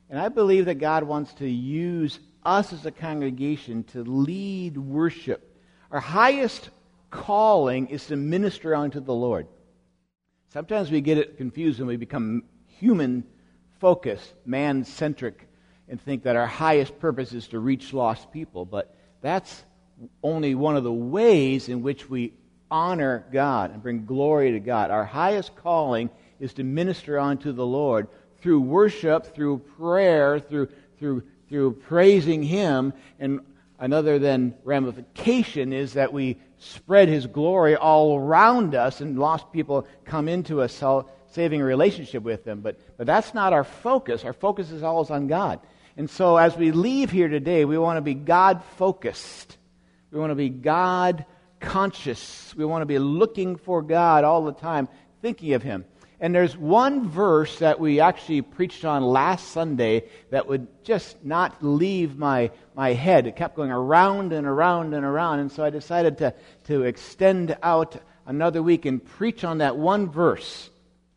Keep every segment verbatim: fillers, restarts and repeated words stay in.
And I believe that God wants to use us as a congregation to lead worship. Our highest calling is to minister unto the Lord. Sometimes we get it confused when we become human-focused, man-centric, and think that our highest purpose is to reach lost people. But that's only one of the ways in which we honor God and bring glory to God. Our highest calling is to minister unto the Lord through worship, through prayer, through through through praising Him. And another then ramification is that we spread His glory all around us, and lost people come into a saving relationship with Him. But but that's not our focus. Our focus is always on God. And so as we leave here today, we want to be God-focused. We want to be God-conscious. We want to be looking for God all the time, thinking of Him. And there's one verse that we actually preached on last Sunday that would just not leave my, my head. It kept going around and around and around. And so I decided to, to extend out another week and preach on that one verse.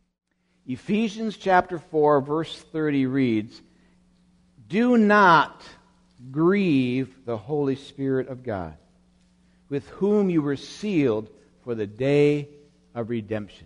Ephesians chapter four, verse thirty reads, "Do not grieve the Holy Spirit of God, with whom you were sealed for the day of redemption."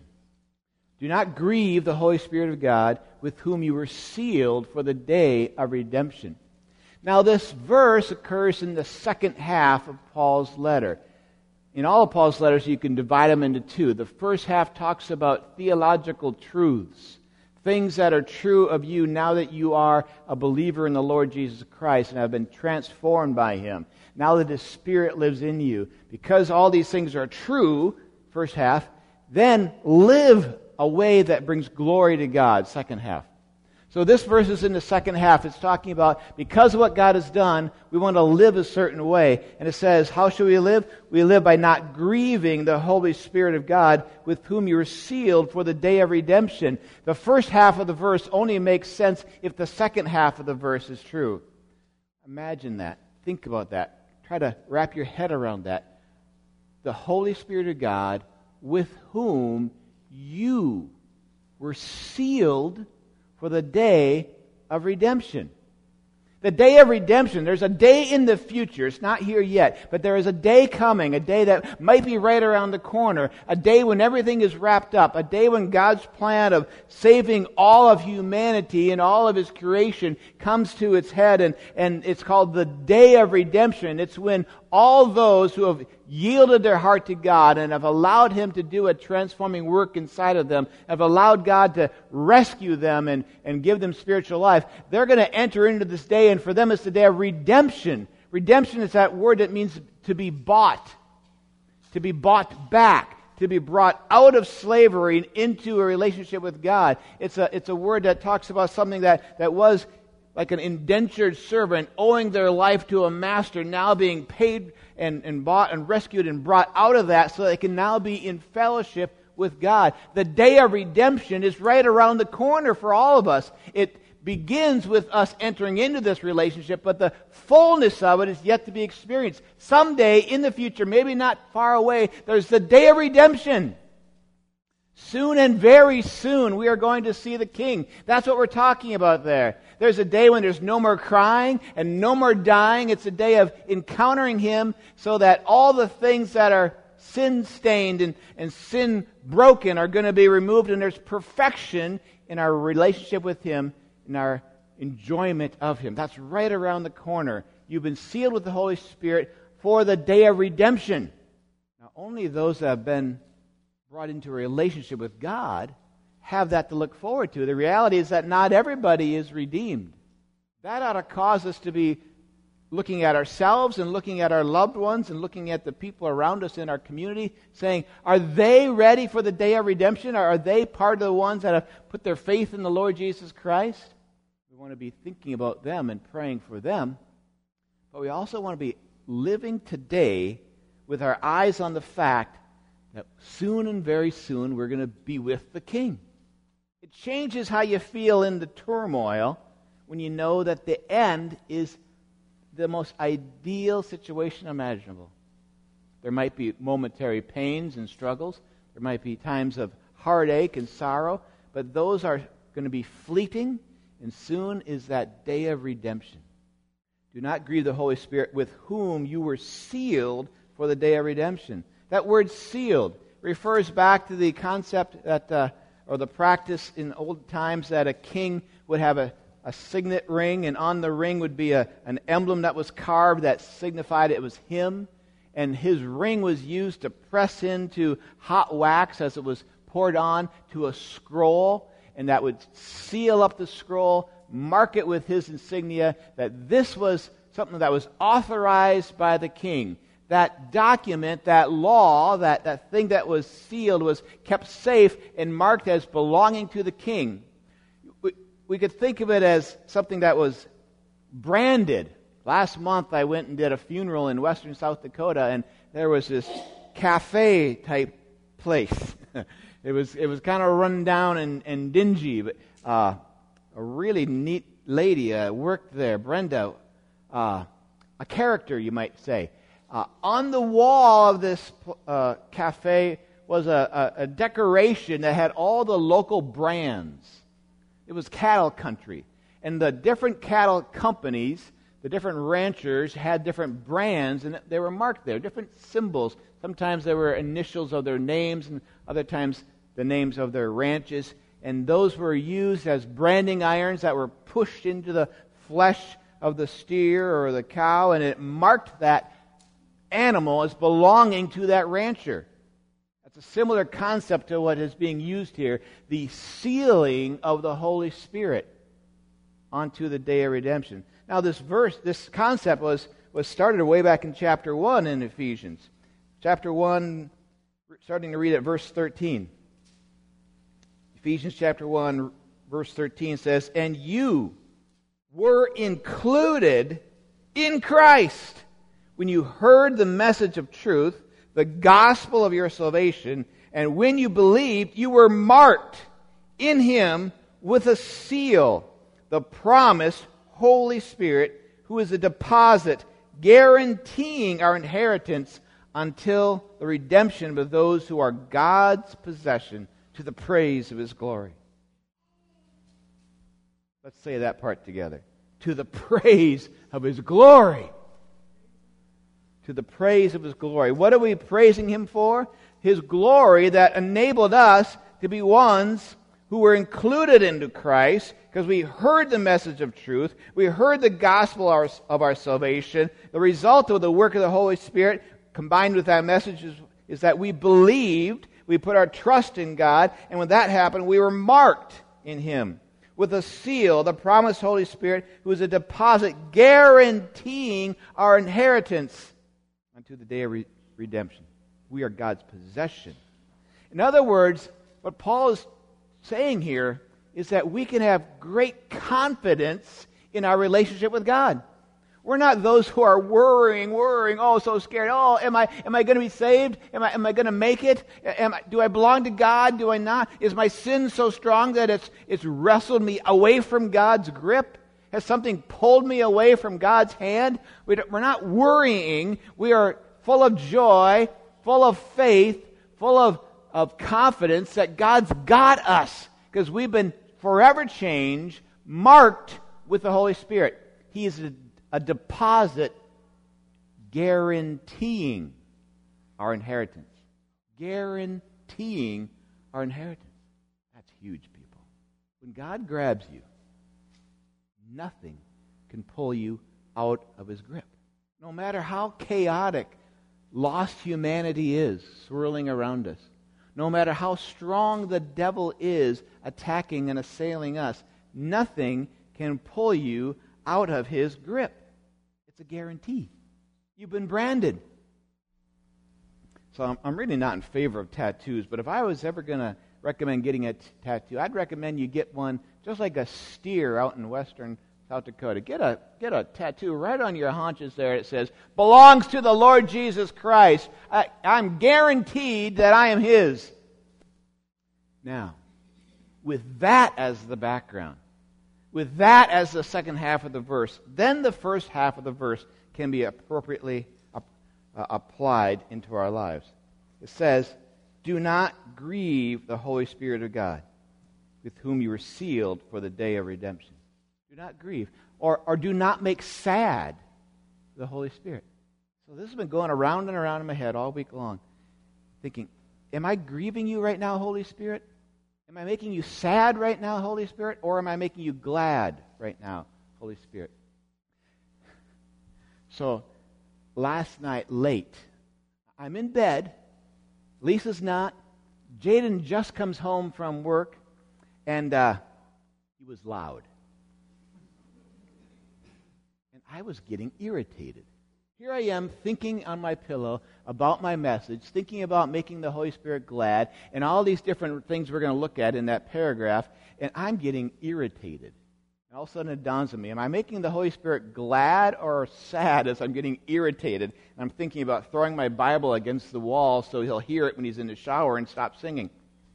Do not grieve the Holy Spirit of God, with whom you were sealed for the day of redemption. Now, this verse occurs in the second half of Paul's letter. In all of Paul's letters, you can divide them into two. The first half talks about theological truths, things that are true of you now that you are a believer in the Lord Jesus Christ and have been transformed by Him. Now that His Spirit lives in you. Because all these things are true, first half, then live a way that brings glory to God, second half. So this verse is in the second half. It's talking about because of what God has done, we want to live a certain way. And it says, how should we live? We live by not grieving the Holy Spirit of God, with whom you are sealed for the day of redemption. The first half of the verse only makes sense if the second half of the verse is true. Imagine that. Think about that. Try to wrap your head around that. The Holy Spirit of God, with whom you were sealed for the day of redemption. The day of redemption, there's a day in the future. It's not here yet, but there is a day coming, a day that might be right around the corner, a day when everything is wrapped up, a day when God's plan of saving all of humanity and all of His creation comes to its head, and, and it's called the day of redemption. It's when all those who have yielded their heart to God and have allowed Him to do a transforming work inside of them, have allowed God to rescue them and, and give them spiritual life, they're going to enter into this day, and for them it's the day of redemption. Redemption is that word that means to be bought, to be bought back, to be brought out of slavery and into a relationship with God. It's a, it's a word that talks about something that, that was like an indentured servant owing their life to a master, now being paid and, and bought and rescued and brought out of that so they can now be in fellowship with God. The day of redemption is right around the corner for all of us. It begins with us entering into this relationship, but the fullness of it is yet to be experienced. Someday in the future, maybe not far away, there's the day of redemption. Soon and very soon, we are going to see the King. That's what we're talking about there. There's a day when there's no more crying and no more dying. It's a day of encountering Him so that all the things that are sin-stained and, and sin-broken are going to be removed, and there's perfection in our relationship with Him, in our enjoyment of Him. That's right around the corner. You've been sealed with the Holy Spirit for the day of redemption. Now, only those that have been brought into a relationship with God have that to look forward to. The reality is that not everybody is redeemed. That ought to cause us to be looking at ourselves and looking at our loved ones and looking at the people around us in our community, saying, are they ready for the day of redemption? Or are they part of the ones that have put their faith in the Lord Jesus Christ? We want to be thinking about them and praying for them. But we also want to be living today with our eyes on the fact that soon and very soon we're going to be with the King. It changes how you feel in the turmoil when you know that the end is the most ideal situation imaginable. There might be momentary pains and struggles. There might be times of heartache and sorrow, but those are going to be fleeting, and soon is that day of redemption. Do not grieve the Holy Spirit, with whom you were sealed for the day of redemption. That word sealed refers back to the concept that, uh, or the practice in old times that a king would have a, a signet ring, and on the ring would be a, an emblem that was carved that signified it was him. And his ring was used to press into hot wax as it was poured on to a scroll, and that would seal up the scroll, mark it with his insignia, that this was something that was authorized by the king. That document, that law, that, that thing that was sealed was kept safe and marked as belonging to the king. We, we could think of it as something that was branded. Last month I went and did a funeral in western South Dakota, and there was this cafe type place. it was it was kind of run down and, and dingy, but uh, a really neat lady uh, worked there, Brenda, uh, a character you might say. Uh, on the wall of this uh, cafe was a, a, a decoration that had all the local brands. It was cattle country. And the different cattle companies, the different ranchers, had different brands, and they were marked there, different symbols. Sometimes there were initials of their names, and other times the names of their ranches. And those were used as branding irons that were pushed into the flesh of the steer or the cow, and it marked that animal as belonging to that rancher. That's a similar concept to what is being used here, the sealing of the Holy Spirit onto the day of redemption. Now this verse, this concept was, was started way back in chapter one in Ephesians. Chapter one, starting to read at verse thirteen. Ephesians chapter one, verse thirteen says, "And you were included in Christ when you heard the message of truth, the gospel of your salvation, and when you believed, you were marked in Him with a seal, the promised Holy Spirit, who is a deposit guaranteeing our inheritance until the redemption of those who are God's possession, to the praise of His glory." Let's say that part together. To the praise of His glory. To the praise of His glory. What are we praising Him for? His glory that enabled us to be ones who were included into Christ because we heard the message of truth. We heard the gospel of our, of our salvation. The result of the work of the Holy Spirit combined with that message is, is that we believed, we put our trust in God, and when that happened, we were marked in Him with a seal, the promised Holy Spirit, who is a deposit guaranteeing our inheritance unto the day of re- redemption. We are God's possession. In other words, what Paul is saying here is that we can have great confidence in our relationship with God. We're not those who are worrying, worrying, oh, so scared. Oh, am I am I going to be saved? Am I am I going to make it? Am I, do I belong to God? Do I not? Is my sin so strong that it's it's wrestled me away from God's grip? Has something pulled me away from God's hand? We don't, we're not worrying. We are full of joy, full of faith, full of, of confidence that God's got us because we've been forever changed, marked with the Holy Spirit. He is a, a deposit guaranteeing our inheritance. Guaranteeing our inheritance. That's huge, people. When God grabs you, nothing can pull you out of His grip. No matter how chaotic lost humanity is swirling around us, no matter how strong the devil is attacking and assailing us, nothing can pull you out of His grip. It's a guarantee. You've been branded. So I'm, I'm really not in favor of tattoos, but if I was ever going to recommend getting a t- tattoo, I'd recommend you get one just like a steer out in western South Dakota. Get a get a tattoo right on your haunches there. It says, "Belongs to the Lord Jesus Christ. I, I'm guaranteed that I am His." Now, with that as the background, with that as the second half of the verse, then the first half of the verse can be appropriately uh, applied into our lives. It says, "Do not grieve the Holy Spirit of God, with whom you were sealed for the day of redemption." Do not grieve. Or, or do not make sad the Holy Spirit. So this has been going around and around in my head all week long, thinking, am I grieving you right now, Holy Spirit? Am I making you sad right now, Holy Spirit? Or am I making you glad right now, Holy Spirit? So last night, late, I'm in bed. Lisa's not. Jaden just comes home from work, and uh, he was loud. And I was getting irritated. Here I am thinking on my pillow about my message, thinking about making the Holy Spirit glad, and all these different things we're going to look at in that paragraph, and I'm getting irritated. And all of a sudden it dawns on me, am I making the Holy Spirit glad or sad as I'm getting irritated? And I'm thinking about throwing my Bible against the wall so he'll hear it when he's in the shower and stop singing.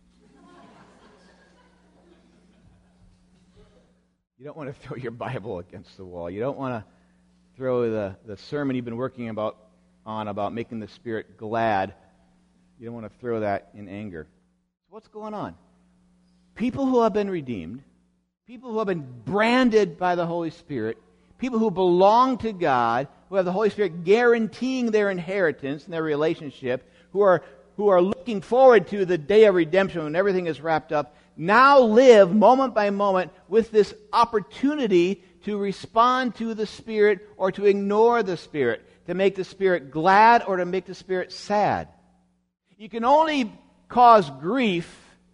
You don't want to throw your Bible against the wall. You don't want to throw the, the sermon you've been working about on about making the Spirit glad. You don't want to throw that in anger. So what's going on? People who have been redeemed, people who have been branded by the Holy Spirit, people who belong to God, who have the Holy Spirit guaranteeing their inheritance and their relationship, who are who are looking forward to the day of redemption when everything is wrapped up, now live moment by moment with this opportunity to respond to the Spirit or to ignore the Spirit, to make the Spirit glad or to make the Spirit sad. You can only cause grief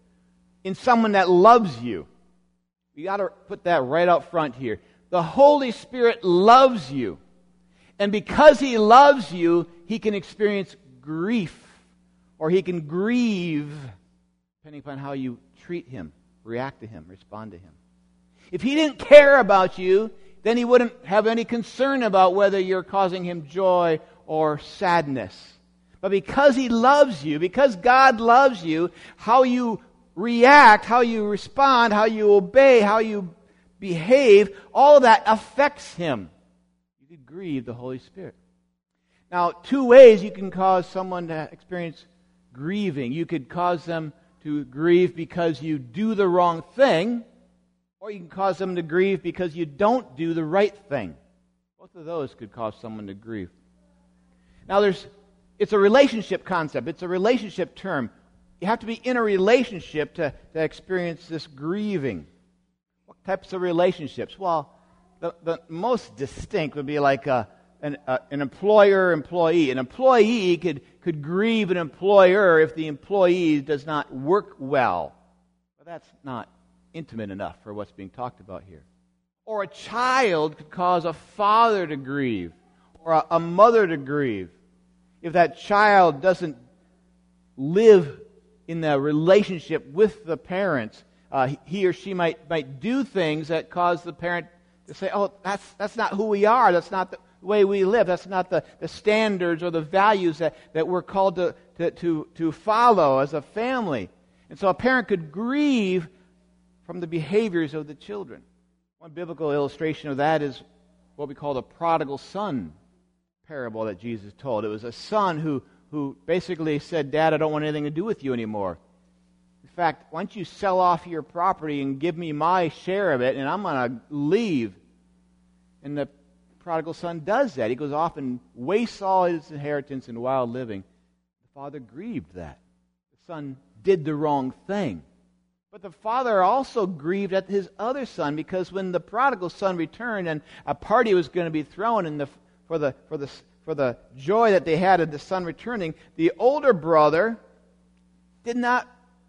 in someone that loves you. You got to put that right out front here. The Holy Spirit loves you. And because He loves you, He can experience grief. Or He can grieve, depending upon how you treat Him, react to Him, respond to Him. If He didn't care about you, then He wouldn't have any concern about whether you're causing Him joy or sadness. But because He loves you, because God loves you, how you react, how you respond, how you obey, how you behave, all of that affects Him. You could grieve the Holy Spirit. Now, two ways you can cause someone to experience grieving. You could cause them to grieve because you do the wrong thing, or you can cause them to grieve because you don't do the right thing. Both of those could cause someone to grieve. Now, there's it's a relationship concept. It's a relationship term. You have to be in a relationship to, to experience this grieving. What types of relationships? Well, the, the most distinct would be like a, an, a, an employer-employee. An employee could, could grieve an employer if the employee does not work well. But that's not intimate enough for what's being talked about here. Or a child could cause a father to grieve, or a, a mother to grieve, if that child doesn't live in the relationship with the parents. Uh, he or she might, might do things that cause the parent to say, oh, that's that's not who we are. That's not the way we live. That's not the, the standards or the values that, that we're called to, to, to, to follow as a family. And so a parent could grieve from the behaviors of the children. One biblical illustration of that is what we call the prodigal son parable that Jesus told. It was a son who, who basically said, Dad, I don't want anything to do with you anymore. In fact, why don't you sell off your property and give me my share of it, and I'm going to leave. And the prodigal son does that. He goes off and wastes all his inheritance in wild living. The father grieved that. The son did the wrong thing. But the father also grieved at his other son, because when the prodigal son returned and a party was going to be thrown in the, for the for the for the joy that they had of the son returning, the older brother did not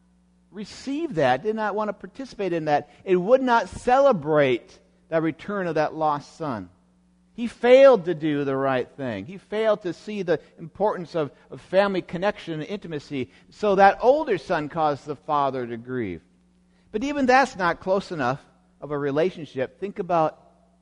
receive that, did not want to participate in that. It would not celebrate the return of that lost son. He failed to do the right thing. He failed to see the importance of, of family connection and intimacy. So that older son caused the father to grieve. But even that's not close enough of a relationship. Think about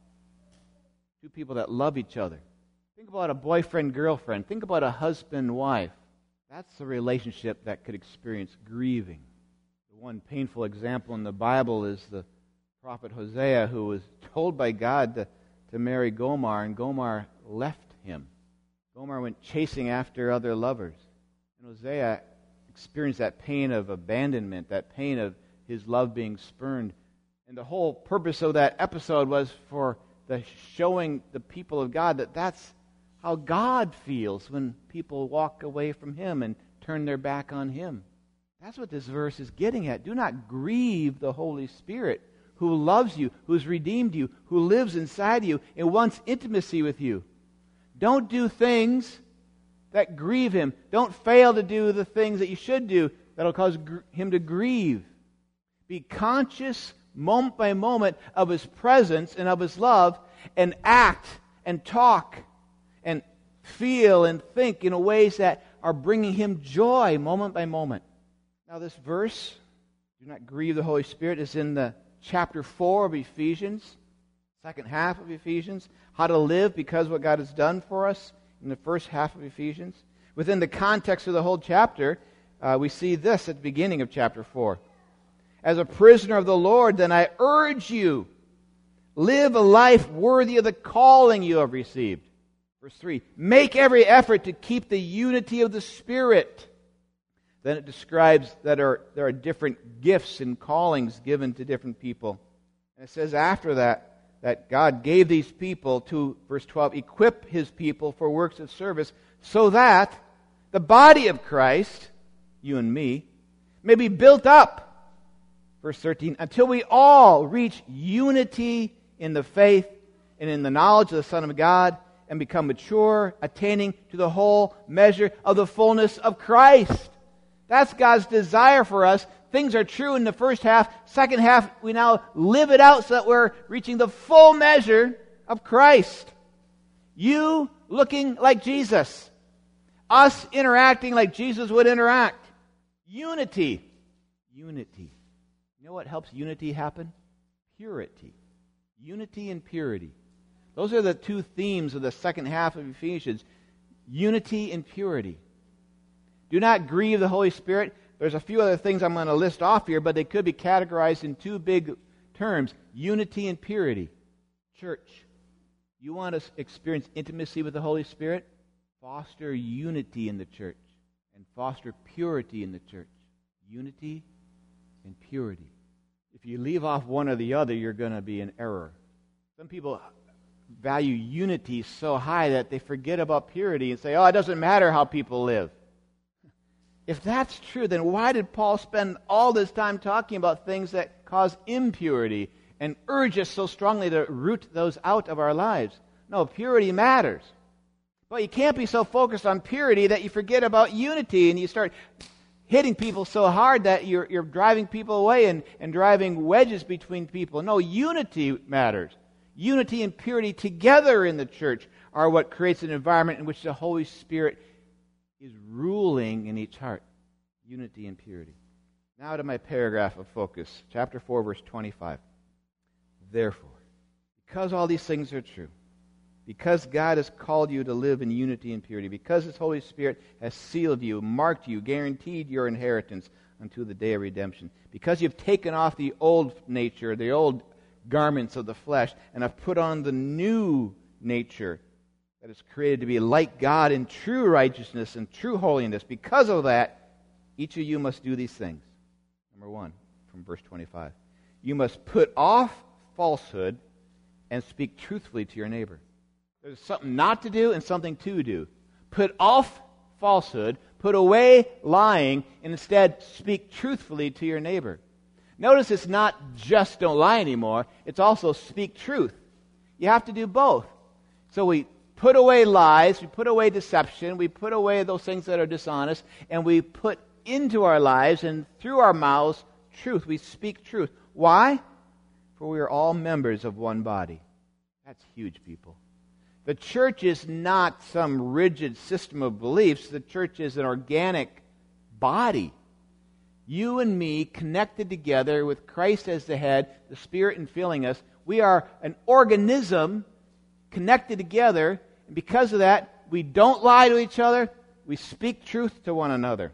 two people that love each other. Think about a boyfriend-girlfriend. Think about a husband-wife. That's a relationship that could experience grieving. The one painful example in the Bible is the prophet Hosea, who was told by God to, to marry Gomer, and Gomer left him. Gomer went chasing after other lovers. And Hosea experienced that pain of abandonment, that pain of his love being spurned. And the whole purpose of that episode was for the showing the people of God that that's how God feels when people walk away from Him and turn their back on Him. That's what this verse is getting at. Do not grieve the Holy Spirit, who loves you, who's redeemed you, who lives inside you and wants intimacy with you. Don't do things that grieve Him. Don't fail to do the things that you should do that'll cause gr- Him to grieve. Be conscious moment by moment of His presence and of His love, and act and talk and feel and think in ways that are bringing Him joy moment by moment. Now this verse, do not grieve the Holy Spirit, is in the chapter four of Ephesians, second half of Ephesians, how to live because of what God has done for us in the first half of Ephesians. Within the context of the whole chapter, uh, we see this at the beginning of chapter four. As a prisoner of the Lord, then I urge you, live a life worthy of the calling you have received. Verse three, make every effort to keep the unity of the Spirit. Then it describes that are, there are different gifts and callings given to different people. And it says after that, that God gave these people to, verse twelve, equip His people for works of service so that the body of Christ, you and me, may be built up, verse thirteen, until we all reach unity in the faith and in the knowledge of the Son of God and become mature, attaining to the whole measure of the fullness of Christ. That's God's desire for us. Things are true in the first half. Second half, we now live it out so that we're reaching the full measure of Christ. You looking like Jesus. Us interacting like Jesus would interact. Unity. Unity. You know what helps unity happen? Purity. Unity and purity. Those are the two themes of the second half of Ephesians. Unity and purity. Do not grieve the Holy Spirit. There's a few other things I'm going to list off here, but they could be categorized in two big terms. Unity and purity. Church, you want to experience intimacy with the Holy Spirit? Foster unity in the church and foster purity in the church. Unity and purity. If you leave off one or the other, you're going to be in error. Some people value unity so high that they forget about purity and say, oh, it doesn't matter how people live. If that's true, then why did Paul spend all this time talking about things that cause impurity and urge us so strongly to root those out of our lives? No, purity matters. But you can't be so focused on purity that you forget about unity and you start hitting people so hard that you're, you're driving people away and, and driving wedges between people. No, unity matters. Unity and purity together in the church are what creates an environment in which the Holy Spirit is ruling in each heart. Unity and purity. Now to my paragraph of focus. Chapter four, verse twenty-five. Therefore, because all these things are true, because God has called you to live in unity and purity, because His Holy Spirit has sealed you, marked you, guaranteed your inheritance until the day of redemption, because you've taken off the old nature, the old garments of the flesh, and have put on the new nature that is created to be like God in true righteousness and true holiness. Because of that, each of you must do these things. Number one, from verse twenty-five. You must put off falsehood and speak truthfully to your neighbor. There's something not to do and something to do. Put off falsehood, put away lying, and instead speak truthfully to your neighbor. Notice it's not just don't lie anymore, it's also speak truth. You have to do both. So we put away lies, we put away deception, we put away those things that are dishonest, and we put into our lives and through our mouths truth. We speak truth. Why? For we are all members of one body. That's huge, people. The church is not some rigid system of beliefs. The church is an organic body. You and me connected together with Christ as the head, the Spirit infilling us. We are an organism connected together. And because of that, we don't lie to each other. We speak truth to one another.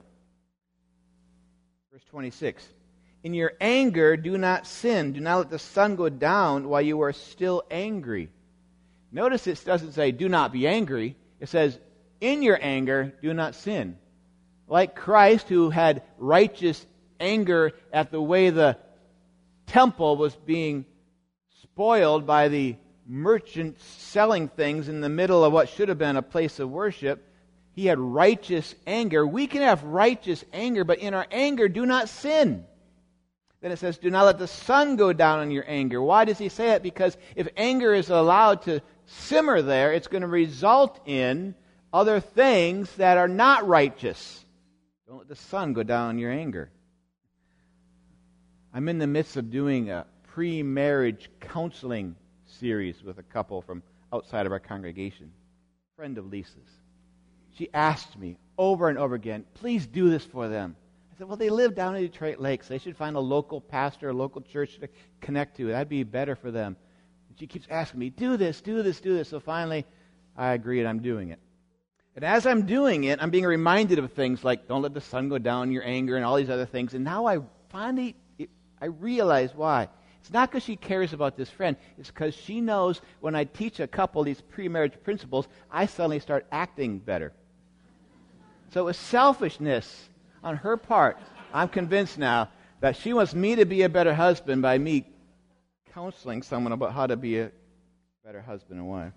Verse twenty-six. In your anger, do not sin. Do not let the sun go down while you are still angry. Notice it doesn't say, do not be angry. It says, in your anger, do not sin. Like Christ, who had righteous anger at the way the temple was being spoiled by the merchants selling things in the middle of what should have been a place of worship. He had righteous anger. We can have righteous anger, but in our anger, do not sin. Then it says, do not let the sun go down on your anger. Why does he say it? Because if anger is allowed to simmer there, it's going to result in other things that are not righteous. Don't let the sun go down on your anger. I'm in the midst of doing a pre-marriage counseling series with a couple from outside of our congregation, a friend of Lisa's. She asked me over and over again, please do this for them. I said, well, they live down in Detroit Lakes. They should find a local pastor, a local church to connect to. That'd be better for them. And she keeps asking me, do this, do this, do this. So finally, I agreed, I'm doing it. And as I'm doing it, I'm being reminded of things like, don't let the sun go down in your anger and all these other things. And now I finally, I realize why. It's not because she cares about this friend. It's because she knows when I teach a couple these pre-marriage principles, I suddenly start acting better. So it was selfishness on her part. I'm convinced now that she wants me to be a better husband by me counseling someone about how to be a better husband and wife.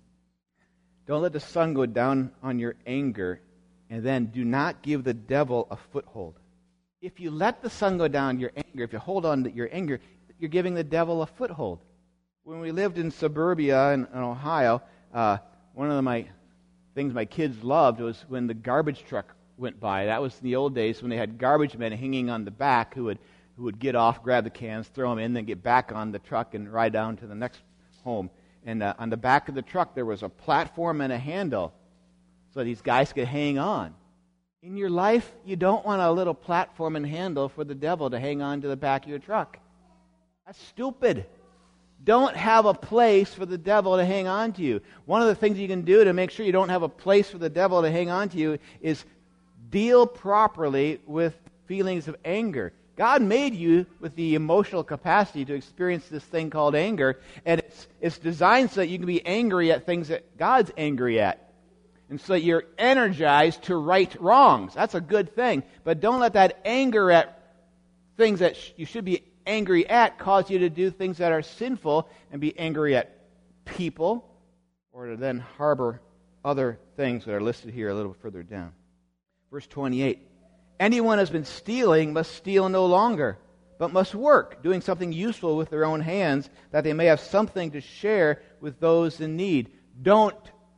Don't let the sun go down on your anger, and then do not give the devil a foothold. If you let the sun go down your anger, if you hold on to your anger, you're giving the devil a foothold. When we lived in suburbia in, in Ohio, uh, one of my things my kids loved was when the garbage truck went by. That was in the old days when they had garbage men hanging on the back who would who would get off, grab the cans, throw them in, then get back on the truck and ride down to the next home. And uh, on the back of the truck there was a platform and a handle so these guys could hang on. In your life, you don't want a little platform and handle for the devil to hang on to the back of your truck. That's stupid. Don't have a place for the devil to hang on to you. One of the things you can do to make sure you don't have a place for the devil to hang on to you is deal properly with feelings of anger. God made you with the emotional capacity to experience this thing called anger, and it's, it's designed so that you can be angry at things that God's angry at. And so you're energized to right wrongs. That's a good thing. But don't let that anger at things that sh- you should be angry at cause you to do things that are sinful and be angry at people, or to then harbor other things that are listed here a little further down. Verse twenty-eight. Anyone who has been stealing must steal no longer, but must work, doing something useful with their own hands, that they may have something to share with those in need. Don't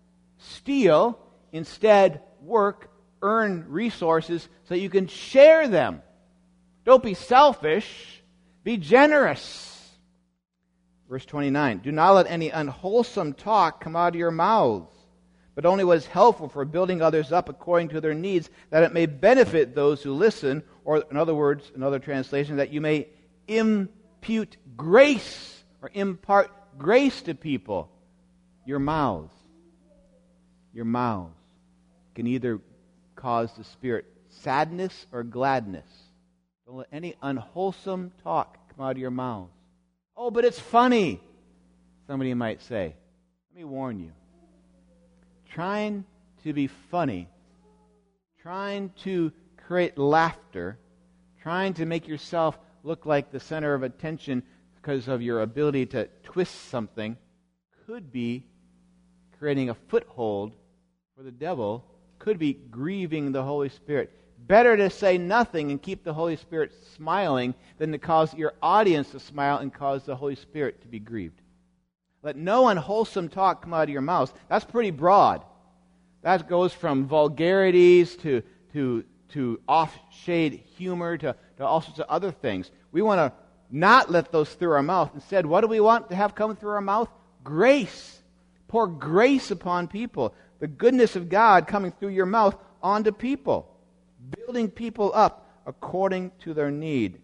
steal. Instead, work, earn resources so you can share them. Don't be selfish. Be generous. Verse twenty-nine. Do not let any unwholesome talk come out of your mouths, but only what is helpful for building others up according to their needs, that it may benefit those who listen, or in other words, another translation, that you may impute grace or impart grace to people. Your mouths. Your mouths can either cause the Spirit sadness or gladness. Don't let any unwholesome talk come out of your mouths. Oh, but it's funny, somebody might say. Let me warn you. Trying to be funny, trying to create laughter, trying to make yourself look like the center of attention because of your ability to twist something could be creating a foothold for the devil, could be grieving the Holy Spirit. Better to say nothing and keep the Holy Spirit smiling than to cause your audience to smile and cause the Holy Spirit to be grieved. Let no unwholesome talk come out of your mouths. That's pretty broad. That goes from vulgarities to to to off-shade humor to, to all sorts of other things. We want to not let those through our mouth. Instead, what do we want to have come through our mouth? Grace. Pour grace upon people. The goodness of God coming through your mouth onto people. Building people up according to their need.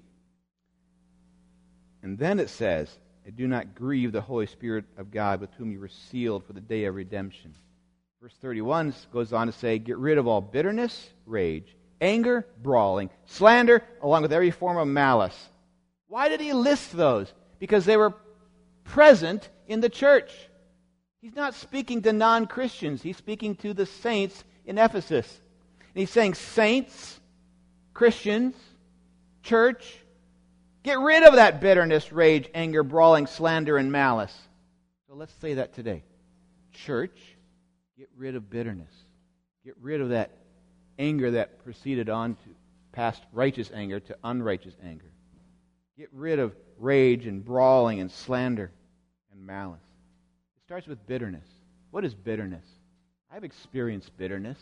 And then it says, do not grieve the Holy Spirit of God with whom you were sealed for the day of redemption. Verse thirty-one goes on to say, get rid of all bitterness, rage, anger, brawling, slander, along with every form of malice. Why did he list those? Because they were present in the church. He's not speaking to non-Christians. He's speaking to the saints in Ephesus. And he's saying, saints, Christians, church, Get rid of that bitterness, rage, anger, brawling, slander, and malice. So let's say that today. Church, get rid of bitterness. Get rid of that anger that proceeded on to past righteous anger to unrighteous anger. Get rid of rage and brawling and slander and malice. It starts with bitterness. What is bitterness? I've experienced bitterness.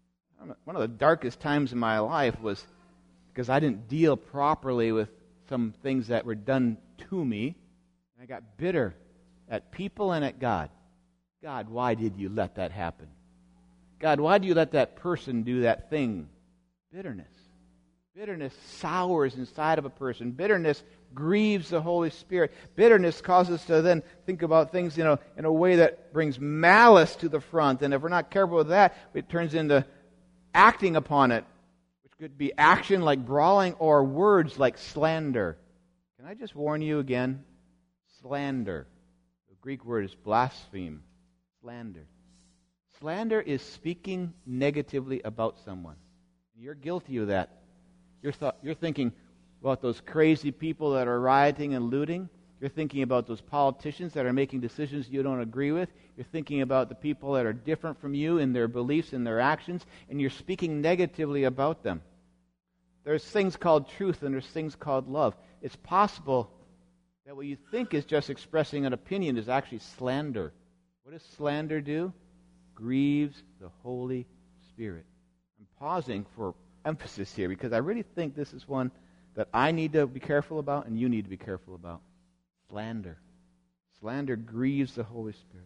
One of the darkest times in my life was because I didn't deal properly with some things that were done to me. I got bitter at people and at God. God, why did you let that happen? God, why do you let that person do that thing? Bitterness. Bitterness sours inside of a person. Bitterness grieves the Holy Spirit. Bitterness causes us to then think about things, you know, in a way that brings malice to the front. And if we're not careful with that, it turns into acting upon it, which could be action like brawling or words like slander. Can I just warn you again? Slander. The Greek word is blaspheme. Slander. Slander is speaking negatively about someone. You're guilty of that. You're, th- you're thinking about those crazy people that are rioting and looting. You're thinking about those politicians that are making decisions you don't agree with. You're thinking about the people that are different from you in their beliefs and their actions, and you're speaking negatively about them. There's things called truth and there's things called love. It's possible that what you think is just expressing an opinion is actually slander. What does slander do? Grieves the Holy Spirit. I'm pausing for emphasis here because I really think this is one that I need to be careful about and you need to be careful about. Slander. Slander grieves the Holy Spirit.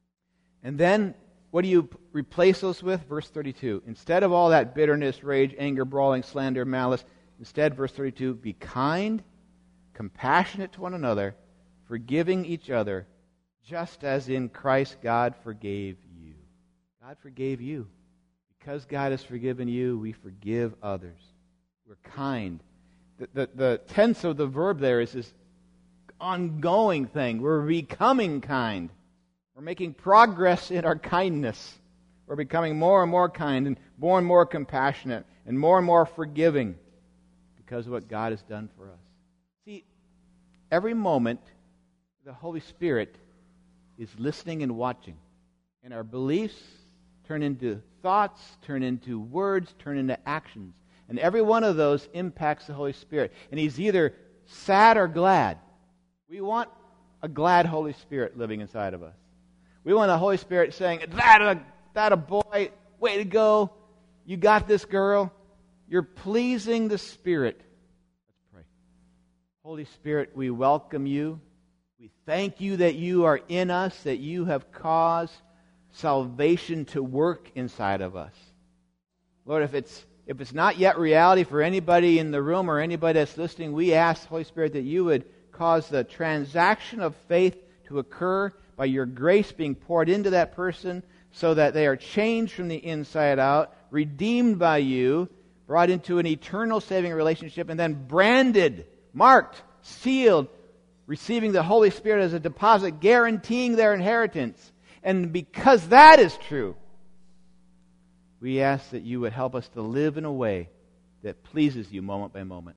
And then, what do you replace those with? Verse thirty-two. Instead of all that bitterness, rage, anger, brawling, slander, malice, instead, verse thirty-two, be kind, compassionate to one another, forgiving each other, just as in Christ God forgave you. God forgave you. Because God has forgiven you, we forgive others. We're kind. The, the, the tense of the verb there is this ongoing thing. We're becoming kind. We're making progress in our kindness. We're becoming more and more kind and more and more compassionate and more and more forgiving because of what God has done for us. See, every moment the Holy Spirit is listening and watching. And our beliefs turn into thoughts, turn into words, turn into actions. And every one of those impacts the Holy Spirit. And He's either sad or glad. We want a glad Holy Spirit living inside of us. We want a Holy Spirit saying, that a, that a boy, way to go. You got this, girl. You're pleasing the Spirit. Let's pray. Holy Spirit, we welcome you. We thank you that you are in us, that you have caused salvation to work inside of us. Lord, if it's if it's not yet reality for anybody in the room or anybody that's listening, we ask, Holy Spirit, that you would cause the transaction of faith to occur by your grace being poured into that person so that they are changed from the inside out, redeemed by you, brought into an eternal saving relationship, and then branded, marked, sealed, receiving the Holy Spirit as a deposit, guaranteeing their inheritance. And because that is true, we ask that you would help us to live in a way that pleases you moment by moment.